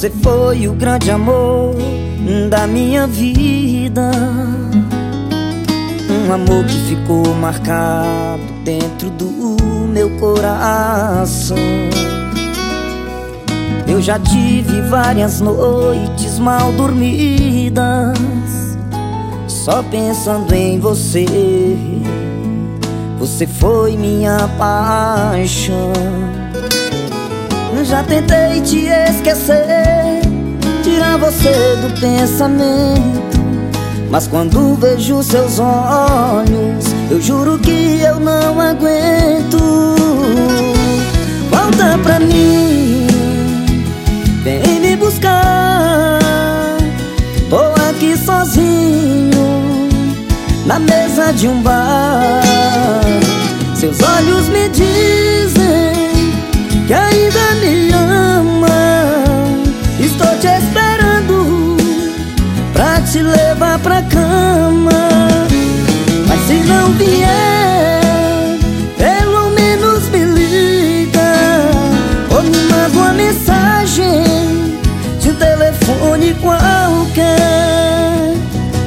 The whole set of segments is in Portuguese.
Você foi o grande amor da minha vida, um amor que ficou marcado dentro do meu coração. Eu já tive várias noites mal dormidas, só pensando em você. Você foi minha paixão. Já tentei te esquecer, tirar você do pensamento, mas quando vejo seus olhos, eu juro que eu não aguento. Volta pra mim, vem me buscar. Tô aqui sozinho na mesa de um bar. Seus olhos me dizem que ainda me ama. Estou te esperando pra te levar pra cama. Mas se não vier, pelo menos me liga, ou me manda uma mensagem de um telefone qualquer.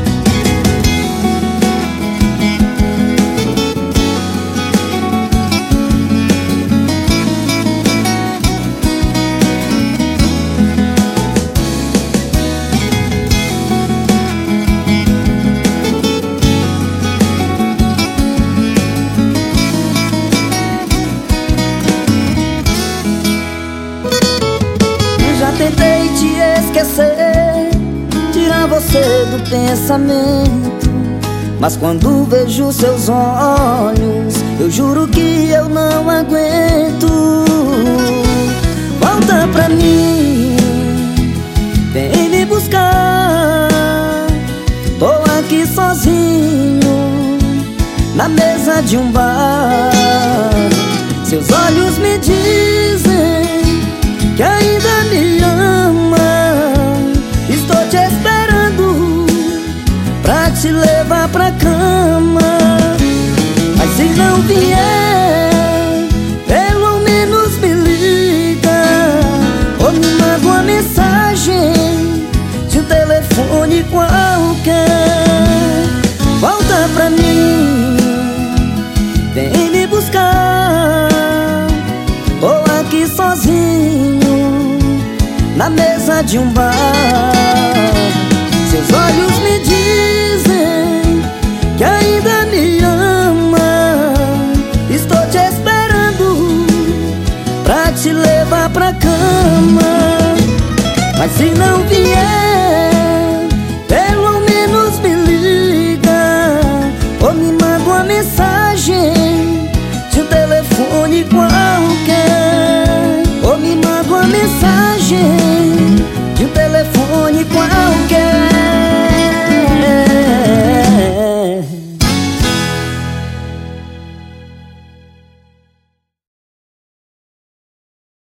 Tentei te esquecer, tirar você do pensamento, mas quando vejo seus olhos, eu juro que eu não aguento. Volta pra mim, vem me buscar. Tô aqui sozinho na mesa de um bar. Seus olhos me dizem que ainda me ama. Estou te esperando pra te levar pra cama. Mas se não vier, pelo menos me liga, ou me manda uma mensagem de um telefone qualquer. Volta pra mim, vem me buscar. Tô aqui sozinho na mesa de um bar. Seus olhos me dizem que ainda me ama. Estou te esperando pra te levar pra cama. Mas se não vier, pelo menos me liga, ou me manda uma mensagem de um telefone qualquer, ou me manda uma mensagem